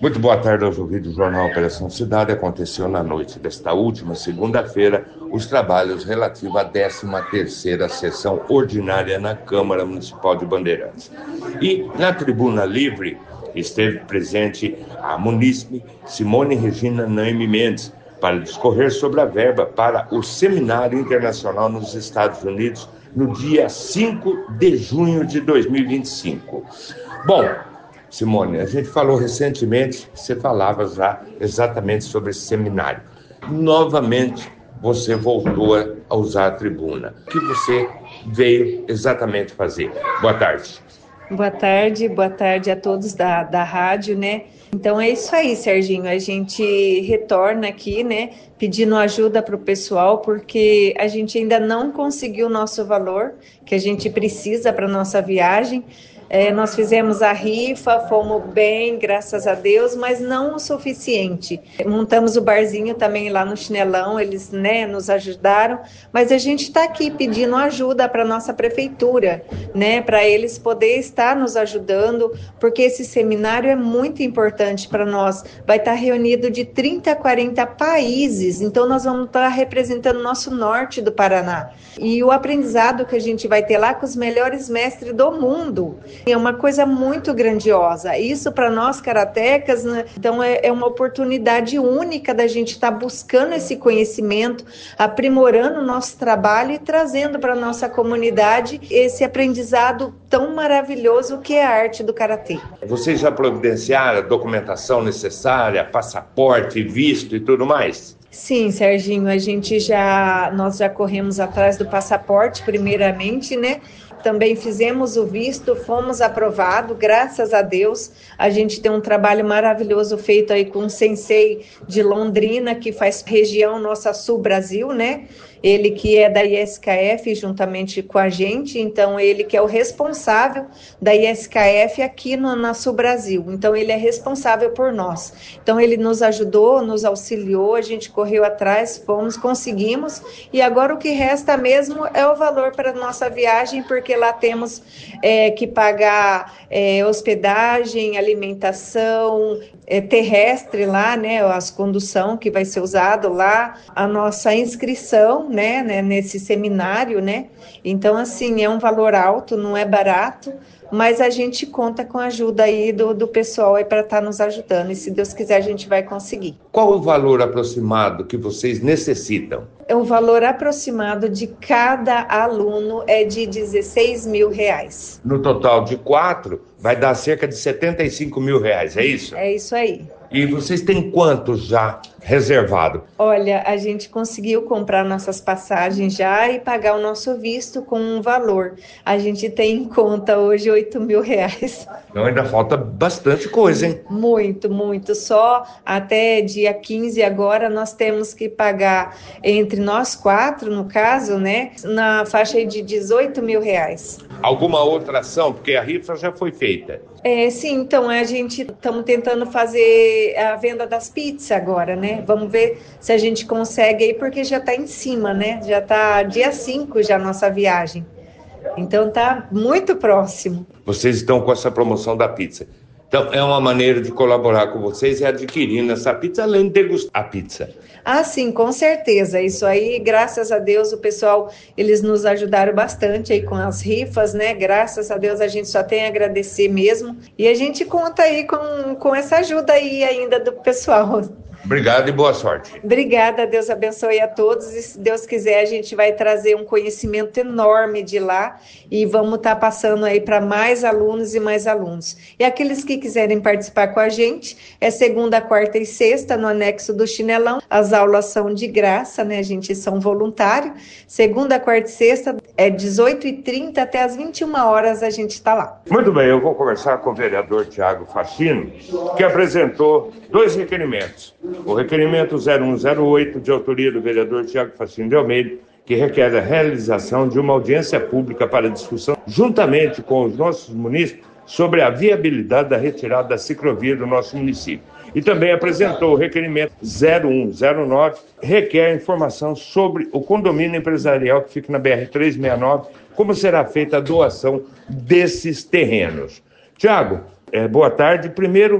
Muito boa tarde aos ouvintes do Jornal Operação Cidade. Aconteceu na noite desta última segunda-feira os trabalhos relativos à 13ª sessão ordinária na Câmara Municipal de Bandeirantes. E na tribuna livre esteve presente a munícipe Simone Regina Naime Mendes para discorrer sobre a verba para o Seminário Internacional nos Estados Unidos no dia 5 de junho de 2025. Bom, Simone, a gente falou recentemente, você falava já exatamente sobre esse seminário. Novamente, você voltou a usar a tribuna. O que você veio exatamente fazer? Boa tarde. Boa tarde a todos da rádio, né? Então é isso aí, Serginho, a gente retorna aqui, né, pedindo ajuda para o pessoal, porque a gente ainda não conseguiu o nosso valor que a gente precisa para a nossa viagem. Nós fizemos a rifa, fomos bem, graças a Deus, mas não o suficiente. Montamos o barzinho também lá no Chinelão, eles, né, nos ajudaram, mas a gente está aqui pedindo ajuda para a nossa prefeitura, né, para eles poderem estar nos ajudando, porque esse seminário é muito importante para nós. Vai estar reunido de 30 a 40 países, então nós vamos estar representando o nosso norte do Paraná. E o aprendizado que a gente vai ter lá com os melhores mestres do mundo. É uma coisa muito grandiosa. Isso para nós karatecas, né? Então é uma oportunidade única da gente estar buscando esse conhecimento, aprimorando o nosso trabalho e trazendo para a nossa comunidade esse aprendizado tão maravilhoso que é a arte do karatê. Vocês já providenciaram a documentação necessária, passaporte, visto e tudo mais? Sim, Serginho, nós já corremos atrás do passaporte primeiramente, né? Também fizemos o visto, fomos aprovados, graças a Deus. A gente tem um trabalho maravilhoso feito aí com o sensei de Londrina, que faz região nossa Sul Brasil, né? Ele que é da ISKF juntamente com a gente, então ele que é o responsável da ISKF aqui na Sul Brasil. Então ele é responsável por nós. Então ele nos ajudou, nos auxiliou, a gente correu atrás, fomos, conseguimos. E agora o que resta mesmo é o valor para a nossa viagem, porque lá temos que pagar hospedagem, alimentação, terrestre lá, né, as condução que vai ser usado lá, a nossa inscrição, né, nesse seminário, né, então assim, é um valor alto, não é barato, mas a gente conta com a ajuda aí do pessoal aí para estar nos ajudando, e se Deus quiser a gente vai conseguir. Qual o valor aproximado que vocês necessitam? O valor aproximado de cada aluno é de R$16 mil. No total de 4, vai dar cerca de R$75 mil, é isso? É isso aí. E vocês têm quantos já reservado? Olha, a gente conseguiu comprar nossas passagens já e pagar o nosso visto com um valor. A gente tem em conta hoje R$8 mil. Então ainda falta bastante coisa, hein? Muito, muito. Só até dia 15 agora nós temos que pagar, entre nós 4, no caso, né, na faixa de R$18 mil. Alguma outra ação? Porque a rifa já foi feita. Sim, então a gente estamos tentando fazer a venda das pizzas agora, né? Vamos ver se a gente consegue aí, porque já está em cima, né? Já está dia 5 já a nossa viagem. Então tá muito próximo. Vocês estão com essa promoção da pizza. Então é uma maneira de colaborar com vocês e adquirindo essa pizza, além de degustar a pizza. Ah, sim, com certeza. Isso aí, graças a Deus, o pessoal, eles nos ajudaram bastante aí com as rifas, né? Graças a Deus, a gente só tem a agradecer mesmo. E a gente conta aí com essa ajuda aí ainda do pessoal. Obrigado e boa sorte. Obrigada, Deus abençoe a todos. E se Deus quiser, a gente vai trazer um conhecimento enorme de lá e vamos estar passando aí para mais alunos e mais alunos. E aqueles que quiserem participar com a gente, é segunda, quarta e sexta no anexo do Chinelão. As aulas são de graça, né? A gente são voluntário. Segunda, quarta e sexta é 18h30 até as 21 horas a gente está lá. Muito bem, eu vou conversar com o vereador Thiago Fassino, que apresentou 2 requerimentos. O requerimento 0108, de autoria do vereador Thiago Fassino de Almeida, que requer a realização de uma audiência pública para discussão, juntamente com os nossos munícipes, sobre a viabilidade da retirada da ciclovia do nosso município. E também apresentou o requerimento 0109, requer informação sobre o condomínio empresarial que fica na BR-369, como será feita a doação desses terrenos. Tiago, boa tarde. Primeiro,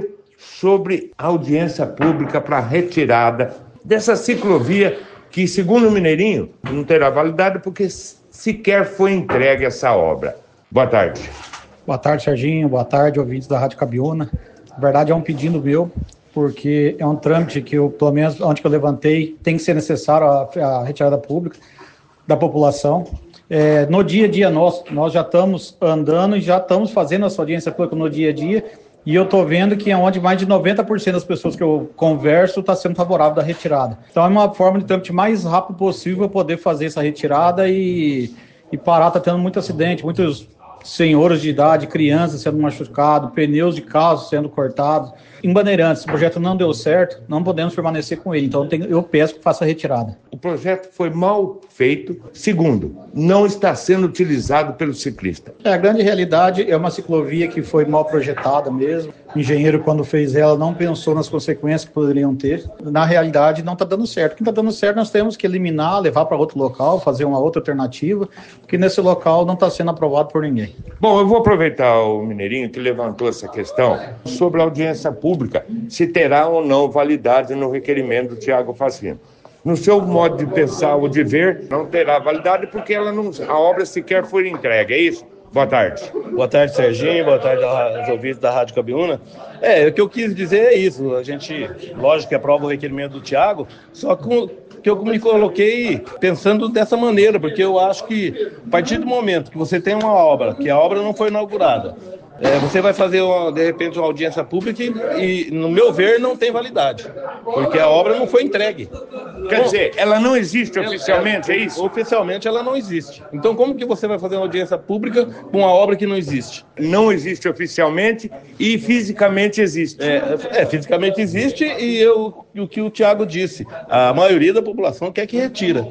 sobre a audiência pública para a retirada dessa ciclovia que, segundo o Mineirinho, não terá validade porque sequer foi entregue essa obra. Boa tarde. Boa tarde, Serginho. Boa tarde, ouvintes da Rádio Cabiúna. Na verdade, é um pedido meu, porque é um trâmite que eu, pelo menos onde que eu levantei, tem que ser necessário a retirada pública da população. No dia a dia nós já estamos andando e já estamos fazendo essa audiência pública no dia a dia, e eu estou vendo que é onde mais de 90% das pessoas que eu converso está sendo favorável da retirada. Então é uma forma de trâmite mais rápido possível poder fazer essa retirada e parar. Está tendo muito acidente, muitos senhores de idade, crianças sendo machucados, pneus de carro sendo cortados. Em Bandeirantes, o projeto não deu certo, não podemos permanecer com ele, então eu peço que faça a retirada. O projeto foi mal feito. Segundo, não está sendo utilizado pelo ciclista. A grande realidade é uma ciclovia que foi mal projetada mesmo. O engenheiro, quando fez ela, não pensou nas consequências que poderiam ter. Na realidade, não está dando certo. O que está dando certo, nós temos que eliminar, levar para outro local, fazer uma outra alternativa, porque nesse local não está sendo aprovado por ninguém. Bom, eu vou aproveitar o Mineirinho que levantou essa questão sobre a audiência pública, se terá ou não validade no requerimento do Thiago Facchino. No seu modo de pensar ou de ver, não terá validade porque a obra sequer foi entregue, é isso? Boa tarde. Boa tarde, Serginho. Boa tarde aos ouvintes da Rádio Cabiúna. O que eu quis dizer é isso. A gente, lógico que aprova o requerimento do Thiago, só que eu me coloquei pensando dessa maneira, porque eu acho que a partir do momento que você tem uma obra, que a obra não foi inaugurada, você vai fazer, de repente, uma audiência pública e, no meu ver, não tem validade, porque a obra não foi entregue. Quer dizer, ela não existe oficialmente, é isso? Oficialmente ela não existe. Então, como que você vai fazer uma audiência pública com uma obra que não existe? Não existe oficialmente e fisicamente existe. Fisicamente existe e o que o Thiago disse, a maioria da população quer que retira.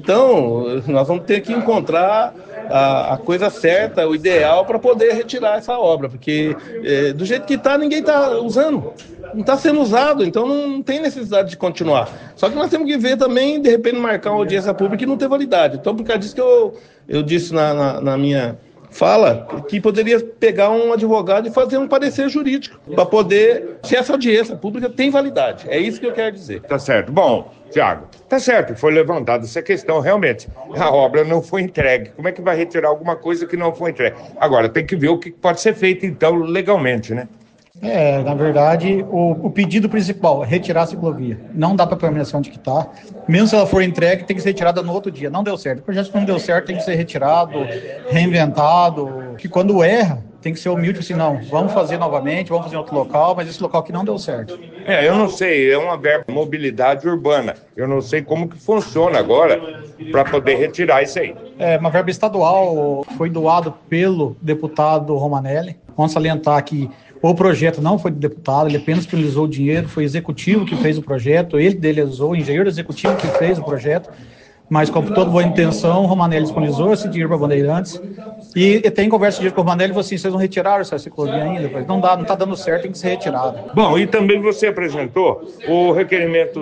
Então, nós vamos ter que encontrar a coisa certa, o ideal para poder retirar essa obra, porque do jeito que está, ninguém está usando, não está sendo usado, então não tem necessidade de continuar. Só que nós temos que ver também, de repente, marcar uma audiência pública e não ter validade. Então, por causa disso que eu disse na minha fala, que poderia pegar um advogado e fazer um parecer jurídico, para poder, se essa audiência pública tem validade. É isso que eu quero dizer. Tá certo. Bom, Thiago, tá certo, foi levantada essa questão, realmente. A obra não foi entregue. Como é que vai retirar alguma coisa que não foi entregue? Agora, tem que ver o que pode ser feito, então, legalmente, né? Na verdade, o pedido principal é retirar a ciclovia. Não dá para permanecer onde que está. Mesmo se ela for entregue, tem que ser retirada no outro dia. Não deu certo. O projeto não deu certo, tem que ser retirado, reinventado. Que quando erra, tem que ser humilde, assim, não, vamos fazer novamente, vamos fazer em outro local, mas esse local que não deu certo. Eu não sei, é uma verba de mobilidade urbana. Eu não sei como que funciona agora para poder retirar isso aí. Uma verba estadual, foi doado pelo deputado Romanelli. Vamos salientar que o projeto não foi do deputado, ele apenas disponibilizou o dinheiro, foi o executivo que fez o projeto, ele idealizou, o engenheiro executivo que fez o projeto, mas com toda boa intenção, o Romanelli disponibilizou esse dinheiro para Bandeirantes, e tem conversa com o Romanelli e falou assim, vocês não retiraram essa ciclovia ainda? Eu falei, não está dando certo, tem que ser retirado. Bom, e também você apresentou o requerimento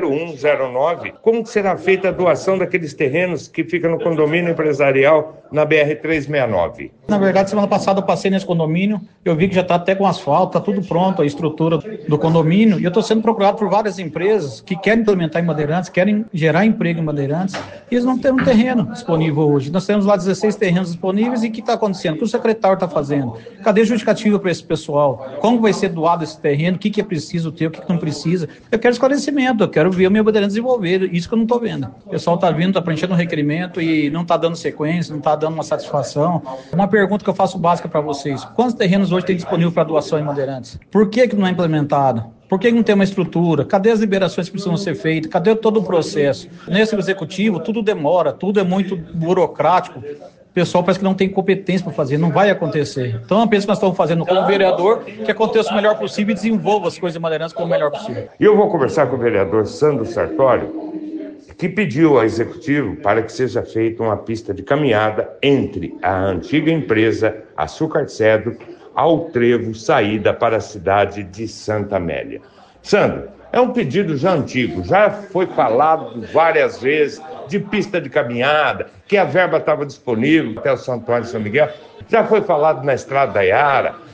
0109, como será feita a doação daqueles terrenos que ficam no condomínio empresarial na BR-369? Na verdade, semana passada eu passei nesse condomínio, eu vi que já está até com asfalto, está tudo pronto, a estrutura do condomínio, e eu estou sendo procurado por várias empresas que querem implementar em Bandeirantes, querem gerar emprego em Bandeirantes, e eles não têm um terreno disponível hoje. Nós temos lá 16 terrenos disponíveis, e o que está acontecendo? O que o secretário está fazendo? Cadê a justificativa para esse pessoal? Como vai ser doado esse terreno? O que é preciso ter? O que não precisa? Eu quero esclarecimento, eu quero ver o meu Bandeirantes desenvolver, isso que eu não estou vendo. O pessoal está vindo, está preenchendo um requerimento e não está dando sequência, não está dando uma satisfação. Uma pergunta que eu faço básica para vocês: quantos terrenos hoje tem disponível para doação em Bandeirantes? Por que não é implementado? Por que não tem uma estrutura? Cadê as liberações que precisam ser feitas? Cadê todo o processo? Nesse executivo, tudo demora, tudo é muito burocrático. O pessoal parece que não tem competência para fazer, não vai acontecer. Então, eu penso que nós estamos fazendo como vereador, que aconteça o melhor possível e desenvolva as coisas em Bandeirantes como o melhor possível. E eu vou conversar com o vereador Sandro Sartori, que pediu ao executivo para que seja feita uma pista de caminhada entre a antiga empresa Açúcar Cedro ao trevo saída para a cidade de Santa Amélia. Sandro, é um pedido já antigo, já foi falado várias vezes de pista de caminhada, que a verba estava disponível até o São Antônio e São Miguel, já foi falado na Estrada da Iara,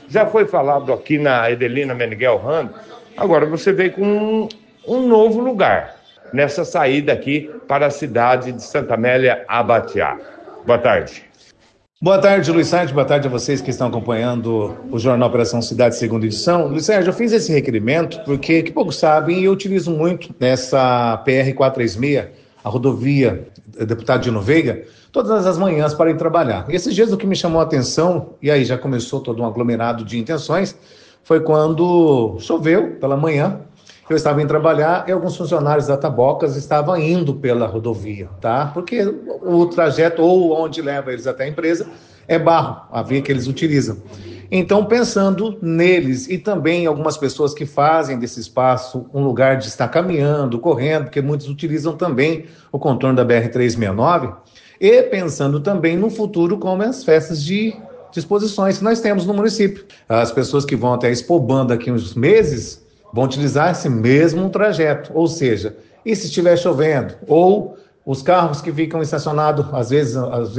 já foi falado aqui na Edelina Meneghel Rando, agora você veio com um novo lugar, nessa saída aqui para a cidade de Santa Amélia, Abatiá. Boa tarde. Boa tarde, Luiz Sérgio. Boa tarde a vocês que estão acompanhando o Jornal Operação Cidade, segunda edição. Luiz Sérgio, eu fiz esse requerimento porque, que poucos sabem, eu utilizo muito nessa PR-436, a rodovia Deputado Dino Veiga, todas as manhãs para ir trabalhar. E esses dias o que me chamou a atenção, e aí já começou todo um aglomerado de intenções, foi quando choveu pela manhã. Eu estava indo trabalhar e alguns funcionários da Tabocas estavam indo pela rodovia, tá? Porque o trajeto ou onde leva eles até a empresa é barro, a via que eles utilizam. Então, pensando neles e também algumas pessoas que fazem desse espaço um lugar de estar caminhando, correndo, porque muitos utilizam também o contorno da BR-369, e pensando também no futuro como as festas de exposições que nós temos no município. As pessoas que vão até a Expoban daqui uns meses vão utilizar esse mesmo trajeto, ou seja, e se estiver chovendo, ou os carros que ficam estacionados, às vezes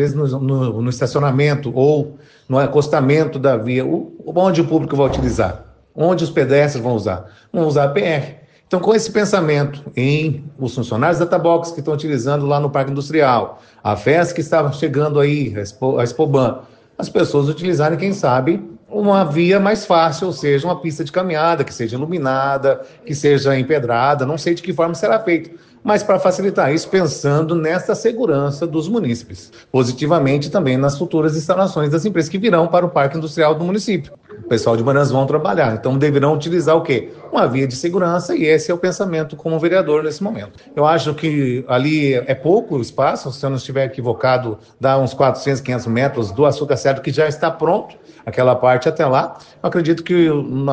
no estacionamento ou no acostamento da via, onde o público vai utilizar? Onde os pedestres vão usar? Vão usar a PR. Então, com esse pensamento em os funcionários da Tabocas que estão utilizando lá no Parque Industrial, a festa que estava chegando aí, a Expoban, as pessoas utilizarem, quem sabe, uma via mais fácil, ou seja, uma pista de caminhada que seja iluminada, que seja empedrada, não sei de que forma será feito, mas para facilitar isso, pensando nessa segurança dos munícipes, positivamente também nas futuras instalações das empresas que virão para o Parque Industrial do município. O pessoal de Maranhão vão trabalhar, então deverão utilizar o quê? Uma via de segurança, e esse é o pensamento como vereador nesse momento. Eu acho que ali é pouco espaço, se eu não estiver equivocado, dá uns 400, 500 metros do Açúcar Certo, que já está pronto, aquela parte até lá. Eu acredito que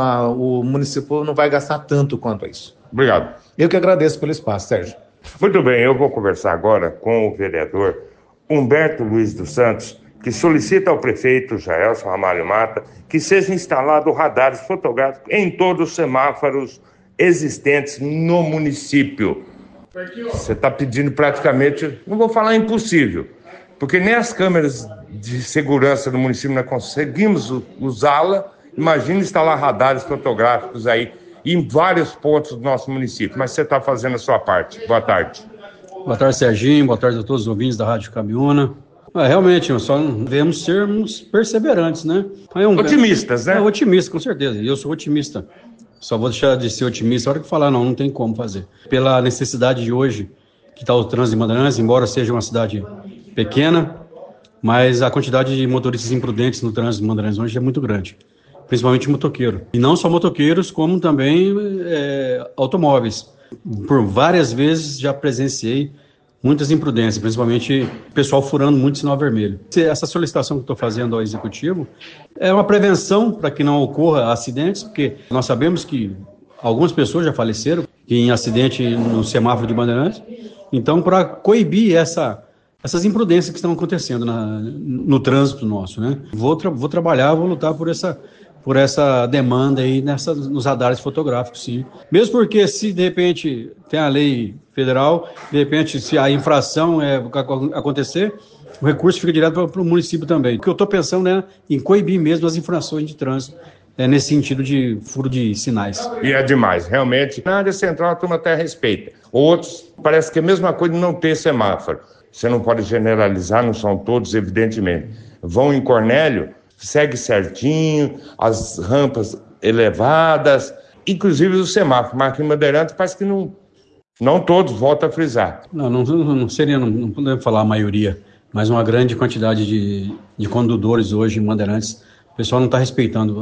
o município não vai gastar tanto quanto a isso. Obrigado. Eu que agradeço pelo espaço, Sérgio. Muito bem, eu vou conversar agora com o vereador Humberto Luiz dos Santos, que solicita ao prefeito Jaelson Ramalho Mata que seja instalado radares fotográficos em todos os semáforos existentes no município. Você está pedindo praticamente, não vou falar impossível, porque nem as câmeras de segurança do município nós conseguimos usá-la. Imagina instalar radares fotográficos aí em vários pontos do nosso município, mas você está fazendo a sua parte. Boa tarde. Boa tarde, Serginho. Boa tarde a todos os ouvintes da Rádio Caminhona. Realmente, nós só devemos sermos perseverantes, né? Otimistas, né? Otimista, com certeza. Eu sou otimista. Só vou deixar de ser otimista a hora que falar, não tem como fazer. Pela necessidade de hoje, que está o trânsito de Bandeirantes, embora seja uma cidade pequena, mas a quantidade de motoristas imprudentes no trânsito de Bandeirantes hoje é muito grande. Principalmente motoqueiro. E não só motoqueiros, como também automóveis. Por várias vezes já presenciei muitas imprudências, principalmente pessoal furando muito sinal vermelho. Essa solicitação que estou fazendo ao Executivo é uma prevenção para que não ocorra acidentes, porque nós sabemos que algumas pessoas já faleceram em acidente no semáforo de Bandeirantes. Então, para coibir essas imprudências que estão acontecendo no trânsito nosso, né? Vou trabalhar, vou lutar por essa demanda aí nos radares fotográficos, sim. Mesmo porque se de repente tem a lei federal, de repente se a infração acontecer, o recurso fica direto para o município também. O que eu estou pensando é em coibir mesmo as infrações de trânsito, nesse sentido de furo de sinais. E é demais, realmente. Na área central a turma até respeita. Outros, parece que é a mesma coisa de não ter semáforo. Você não pode generalizar, não são todos, evidentemente. Vão em Cornélio, segue certinho, as rampas elevadas, inclusive o semáforo. Mas aqui em Bandeirantes parece que não todos, volta a frisar. Não podemos falar a maioria, mas uma grande quantidade de condutores hoje em Bandeirantes. O pessoal não está respeitando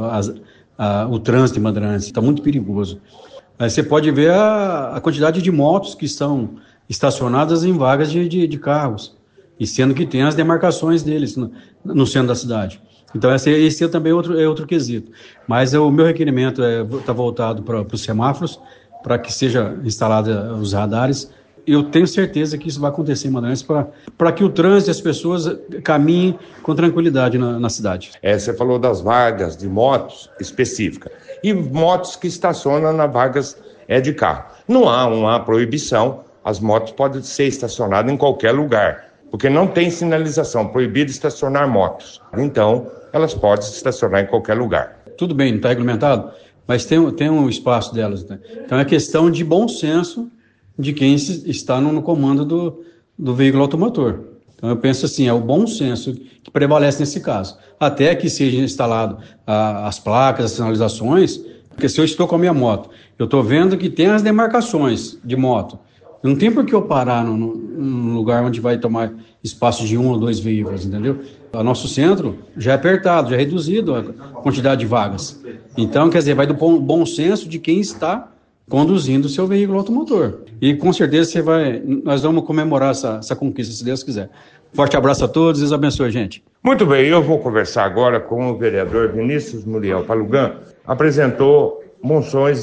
o trânsito em Bandeirantes, está muito perigoso. Mas você pode ver a quantidade de motos que estão estacionadas em vagas de carros, e sendo que tem as demarcações deles no centro da cidade. Então, esse é também outro quesito. Mas o meu requerimento está voltado para os semáforos, para que seja instalado os radares. Eu tenho certeza que isso vai acontecer em Bandeirantes para que o trânsito e as pessoas caminhem com tranquilidade na cidade. Você falou das vagas de motos específicas e motos que estacionam nas vagas de carro. Não há uma proibição, as motos podem ser estacionadas em qualquer lugar, porque não tem sinalização, proibido estacionar motos. Então, elas podem estacionar em qualquer lugar. tudo bem, não está regulamentado, mas tem um espaço delas. Né? Então é questão de bom senso de quem está no comando do veículo automotor. Então eu penso assim, é o bom senso que prevalece nesse caso. Até que seja instalado as placas, as sinalizações, porque se eu estou com a minha moto, eu estou vendo que tem as demarcações de moto. Não tem por que eu parar num lugar onde vai tomar espaço de 1 ou 2 veículos, entendeu? O nosso centro já é apertado, já é reduzido a quantidade de vagas. Então, quer dizer, vai do bom senso de quem está conduzindo o seu veículo automotor. E com certeza nós vamos comemorar essa conquista, se Deus quiser. Forte abraço a todos, Deus abençoe, gente. Muito bem, eu vou conversar agora com o vereador Vinícius Muriel Palugan, apresentou moções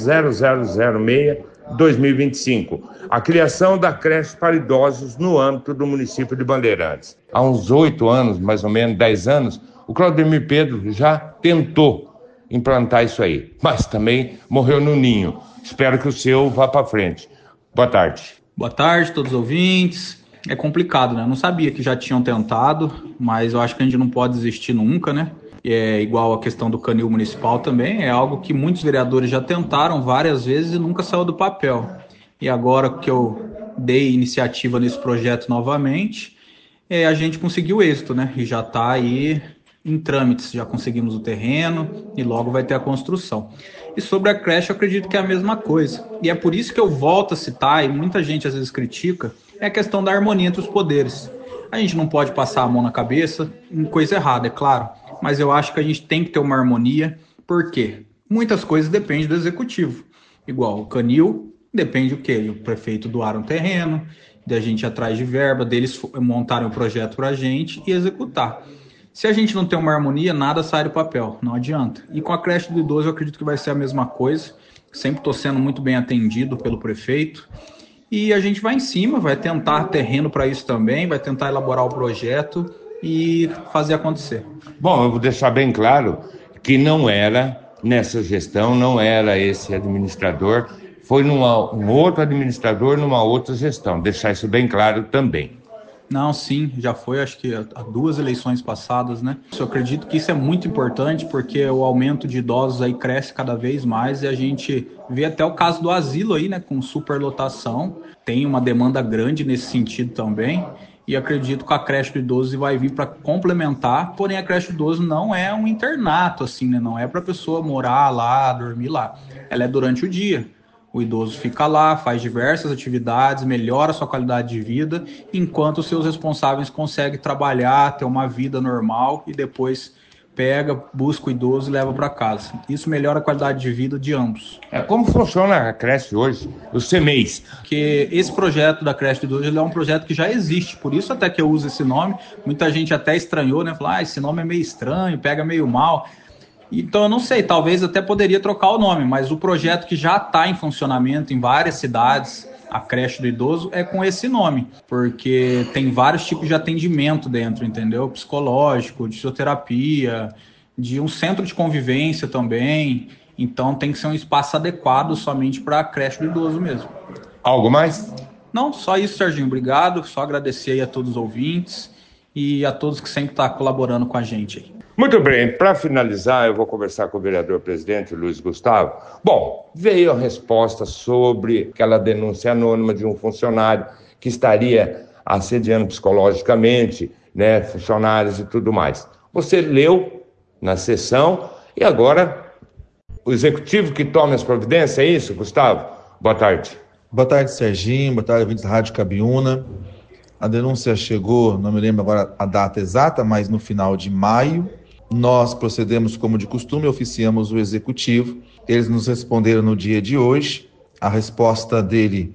0006-2025, a criação da creche para idosos no âmbito do município de Bandeirantes. Há uns 8 anos, mais ou menos 10 anos, o Claudemir Pedro já tentou implantar isso aí, mas também morreu no ninho. Espero que o seu vá para frente. Boa tarde. Boa tarde a todos os ouvintes. É complicado, né? Eu não sabia que já tinham tentado, mas eu acho que a gente não pode desistir nunca, né? E é igual a questão do canil municipal também, é algo que muitos vereadores já tentaram várias vezes e nunca saiu do papel. E agora que eu dei iniciativa nesse projeto novamente, a gente conseguiu êxito, né? E já está aí em trâmites, já conseguimos o terreno e logo vai ter a construção. E sobre a creche, eu acredito que é a mesma coisa. E é por isso que eu volto a citar, e muita gente às vezes critica, é a questão da harmonia entre os poderes. A gente não pode passar a mão na cabeça em coisa errada, é claro, mas eu acho que a gente tem que ter uma harmonia, porque muitas coisas dependem do executivo. Igual o canil, depende o quê? O prefeito doar um terreno, da gente ir atrás de verba, deles montarem um projeto para a gente e executar. Se a gente não tem uma harmonia, nada sai do papel, não adianta. E com a creche do idoso eu acredito que vai ser a mesma coisa. Sempre estou sendo muito bem atendido pelo prefeito. E a gente vai em cima, vai tentar terreno para isso também, vai tentar elaborar o projeto e fazer acontecer. Bom, eu vou deixar bem claro que não era nessa gestão, não era esse administrador, foi um outro administrador numa outra gestão. Deixar isso bem claro também. Não, sim, já foi, acho que há 2 eleições passadas, né? Eu acredito que isso é muito importante porque o aumento de idosos aí cresce cada vez mais e a gente vê até o caso do asilo aí, né? Com superlotação, tem uma demanda grande nesse sentido também e acredito que a creche do idoso vai vir para complementar, porém a creche do idoso não é um internato, assim, né? Não é para a pessoa morar lá, dormir lá, ela é durante o dia. O idoso fica lá, faz diversas atividades, melhora a sua qualidade de vida, enquanto os seus responsáveis conseguem trabalhar, ter uma vida normal e depois pega, busca o idoso e leva para casa. Isso melhora a qualidade de vida de ambos. Como funciona a creche hoje, os CMEIs? Porque esse projeto da creche do idoso ele é um projeto que já existe, por isso até que eu uso esse nome. Muita gente até estranhou, né? Falou, esse nome é meio estranho, pega meio mal. Então eu não sei, talvez até poderia trocar o nome, mas o projeto que já está em funcionamento em várias cidades, a creche do idoso, é com esse nome, porque tem vários tipos de atendimento dentro, entendeu? Psicológico, de fisioterapia, de um centro de convivência também, então tem que ser um espaço adequado somente para a creche do idoso mesmo. Algo mais? Não, só isso, Serginho, obrigado, só agradecer aí a todos os ouvintes e a todos que sempre estão colaborando com a gente aí. Muito bem, para finalizar, eu vou conversar com o vereador-presidente Luiz Gustavo. Bom, veio a resposta sobre aquela denúncia anônima de um funcionário que estaria assediando psicologicamente, né, funcionários e tudo mais. Você leu na sessão e agora o executivo que toma as providências, é isso, Gustavo? Boa tarde. Boa tarde, Serginho. Boa tarde, ouvintes da Rádio Cabiúna. A denúncia chegou, não me lembro agora a data exata, mas no final de maio. Nós procedemos como de costume, oficiamos o executivo. Eles nos responderam no dia de hoje. A resposta dele,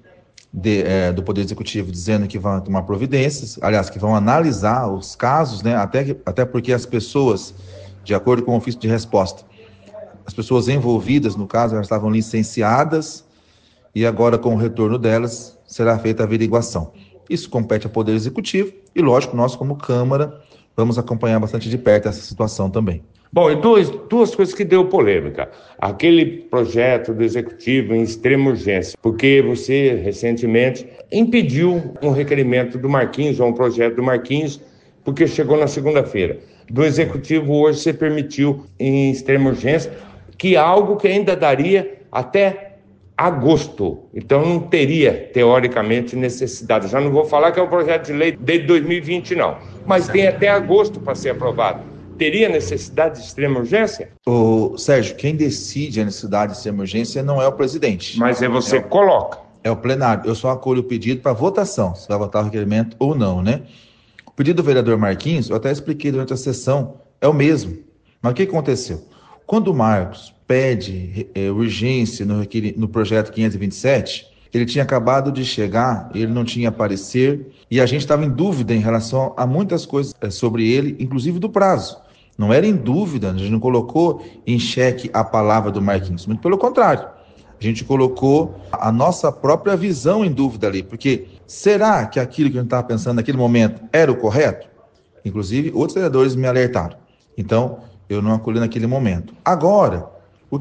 do Poder Executivo, dizendo que vão tomar providências, aliás, que vão analisar os casos, né? Até porque as pessoas, de acordo com o ofício de resposta, as pessoas envolvidas no caso, elas estavam licenciadas e agora, com o retorno delas, será feita a averiguação. Isso compete ao Poder Executivo e, lógico, nós, como Câmara, vamos acompanhar bastante de perto essa situação também. Bom, e duas coisas que deu polêmica. Aquele projeto do Executivo em extrema urgência, porque você, recentemente, impediu um requerimento do Marquinhos, ou um projeto do Marquinhos, porque chegou na segunda-feira. Do Executivo, hoje, você permitiu em extrema urgência, que é algo que ainda daria até agosto. Então não teria, teoricamente, necessidade. Já não vou falar que é um projeto de lei desde 2020, não. Mas tem até agosto para ser aprovado. Teria necessidade de extrema urgência? Sérgio, quem decide a necessidade de extrema urgência não é o presidente. Mas é você que coloca. É o plenário. Eu só acolho o pedido para votação, se vai votar o requerimento ou não, né? O pedido do vereador Marquinhos, eu até expliquei durante a sessão, é o mesmo. Mas o que aconteceu? Quando o Marcos pede urgência no projeto 527, ele tinha acabado de chegar, ele não tinha parecer, e a gente estava em dúvida em relação a muitas coisas sobre ele, inclusive do prazo. Não era em dúvida, a gente não colocou em xeque a palavra do Marquinhos, muito pelo contrário. A gente colocou a nossa própria visão em dúvida ali, porque será que aquilo que a gente estava pensando naquele momento era o correto? Inclusive, outros vereadores me alertaram. Então, eu não acolhi naquele momento. Agora, o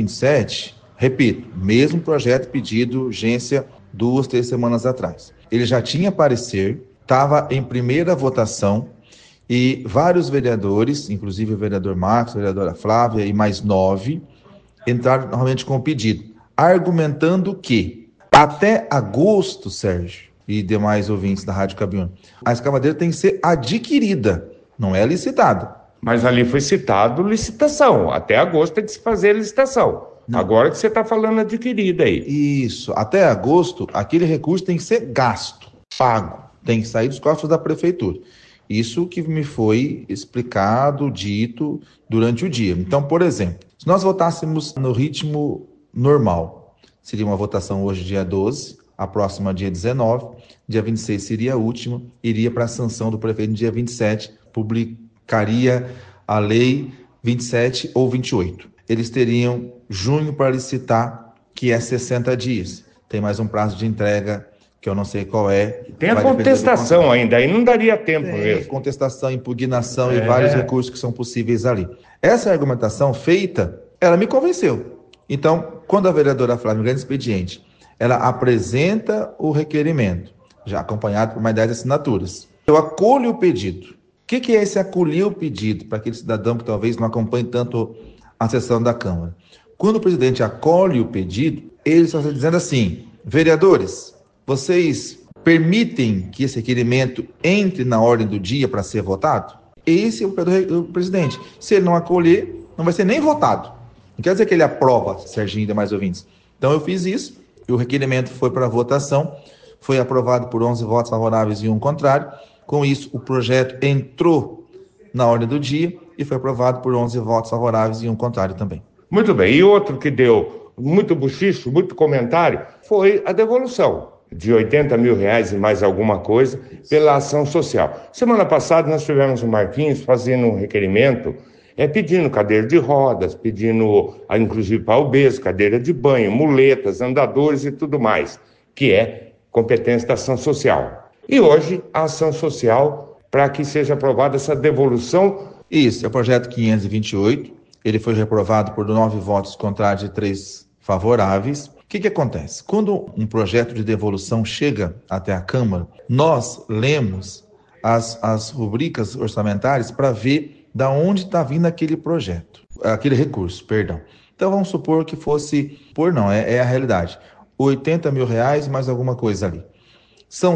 527, repito, mesmo projeto pedido urgência 2-3 semanas atrás. Ele já tinha parecer, estava em primeira votação e vários vereadores, inclusive o vereador Marcos, a vereadora Flávia e mais 9, entraram novamente com o pedido, argumentando que até agosto, Sérgio, e demais ouvintes da Rádio Cabiúna, a escavadeira tem que ser adquirida, não é licitada. Mas ali foi citado licitação. Até agosto tem que se fazer licitação. Não. Agora que você está falando adquirida aí. Isso. Até agosto, aquele recurso tem que ser gasto, pago. Tem que sair dos cofres da prefeitura. Isso que me foi explicado, dito durante o dia. Então, por exemplo, se nós votássemos no ritmo normal, seria uma votação hoje dia 12, a próxima dia 19, dia 26 seria a última, iria para a sanção do prefeito no dia 27, publicaria a lei 27 ou 28. Eles teriam junho para licitar, que é 60 dias. Tem mais um prazo de entrega que eu não sei qual é. Tem a contestação ainda, aí não daria tempo mesmo. Contestação, impugnação e vários recursos que são possíveis ali. Essa argumentação feita, ela me convenceu. Então, quando a vereadora Flávia, no grande expediente, ela apresenta o requerimento, já acompanhado por mais 10 assinaturas, eu acolho o pedido. O que é esse acolher o pedido para aquele cidadão que talvez não acompanhe tanto a sessão da Câmara? Quando o presidente acolhe o pedido, ele está dizendo assim, vereadores, vocês permitem que esse requerimento entre na ordem do dia para ser votado? Esse é o papel do presidente. Se ele não acolher, não vai ser nem votado. Não quer dizer que ele aprova, Serginho e demais ouvintes. Então eu fiz isso, e o requerimento foi para votação, foi aprovado por 11 votos favoráveis e 1 contrário. Com isso, o projeto entrou na ordem do dia e foi aprovado por 11 votos favoráveis e 1 contrário também. Muito bem. E outro que deu muito buchicho, muito comentário, foi a devolução de R$80 mil e mais alguma coisa pela ação social. Semana passada nós tivemos o Marquinhos fazendo um requerimento, pedindo cadeira de rodas, pedindo, inclusive para obeso, cadeira de banho, muletas, andadores e tudo mais, que é competência da ação social. E hoje a ação social, para que seja aprovada essa devolução. Isso, é o projeto 528, ele foi reprovado por 9 votos contrários e 3 favoráveis. O que acontece? Quando um projeto de devolução chega até a Câmara, nós lemos as rubricas orçamentárias para ver de onde está vindo aquele recurso. Então vamos supor que fosse, é a realidade, R$80 mil mais alguma coisa ali. São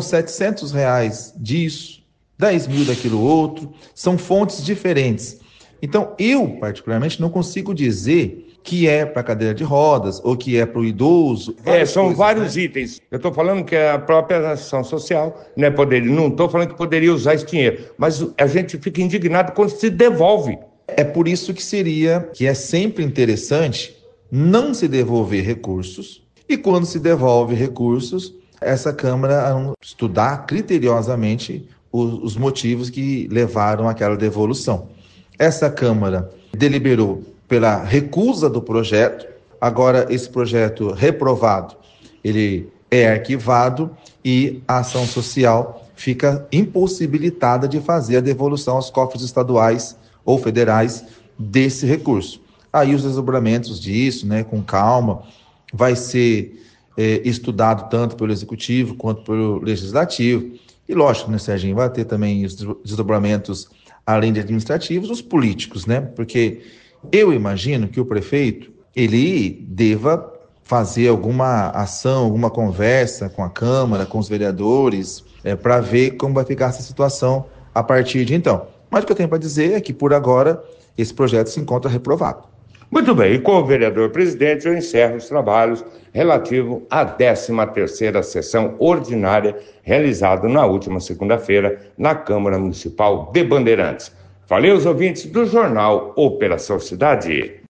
R$700 disso, 10 mil daquilo outro, são fontes diferentes. Então eu, particularmente, não consigo dizer que é para cadeira de rodas ou que é para o idoso. São vários itens. Eu estou falando que a própria ação social, não estou falando que poderia usar esse dinheiro, mas a gente fica indignado quando se devolve. É por isso que é sempre interessante não se devolver recursos, e quando se devolve recursos, essa Câmara estudar criteriosamente os motivos que levaram àquela devolução. Essa Câmara deliberou pela recusa do projeto. Agora, esse projeto reprovado, ele é arquivado e a ação social fica impossibilitada de fazer a devolução aos cofres estaduais ou federais desse recurso. Aí os desdobramentos disso, com calma, vai ser estudado tanto pelo Executivo quanto pelo Legislativo. E lógico, Serginho, vai ter também os desdobramentos, além de administrativos, os políticos, porque Eu imagino que o prefeito, ele deva fazer alguma ação, alguma conversa com a Câmara, com os vereadores, para ver como vai ficar essa situação a partir de então. Mas o que eu tenho para dizer é que, por agora, esse projeto se encontra reprovado. Muito bem, e com o vereador presidente eu encerro os trabalhos relativos à 13ª sessão ordinária realizada na última segunda-feira na Câmara Municipal de Bandeirantes. Falei aos ouvintes do jornal Operação Cidade.